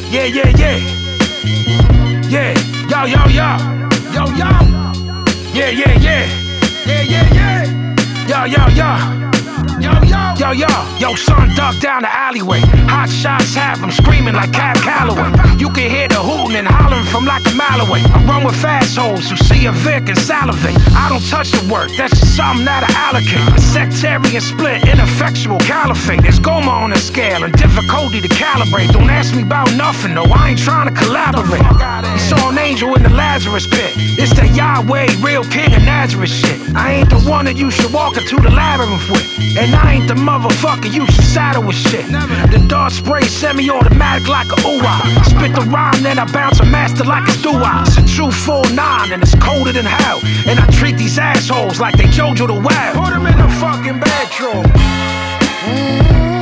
Yeah, yeah, yeah. Yeah, yo, yo, yo. Yo, yo. Yeah, yeah, yeah. Yeah, yeah, yeah. Yo, yo, yo. Yo, yo, yo, yo, yo, son, duck down the alleyway. Hot shots have them screaming like Cab Calloway. You can hear the hooting and hollering from like a mile away. I run with fast hoes who see a Vic and salivate. I don't touch the work, that's just something that I allocate. A sectarian split, ineffectual caliphate. There's Goma on the scale and difficulty to calibrate. Don't ask me about nothing, though, I ain't trying to collaborate. You saw an angel in the Lazarus pit. It's the Yahweh, real king of Nazareth shit. I ain't the one that you should walk into the labyrinth with. And I ain't the motherfucker you should saddle with shit. The dart spray semi-automatic like a ooh-ah. Spit the rhyme, then I bounce a master like a doo-ah. It's a true 4-9 and it's colder than hell. And I treat these assholes like they Jojo the Wild. Put them in the fucking bedroom.